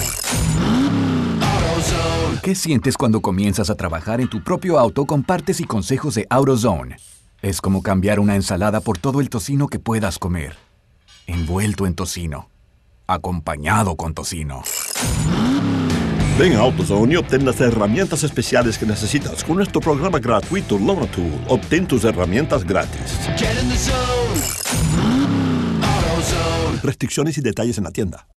¿Qué sientes cuando comienzas a trabajar en tu propio auto con partes y consejos de AutoZone? Es como cambiar una ensalada por todo el tocino que puedas comer. Envuelto en tocino. Acompañado con tocino. Ven a AutoZone y obtén las herramientas especiales que necesitas. Con nuestro programa gratuito Loan Tool, obtén tus herramientas gratis. Restricciones y detalles en la tienda.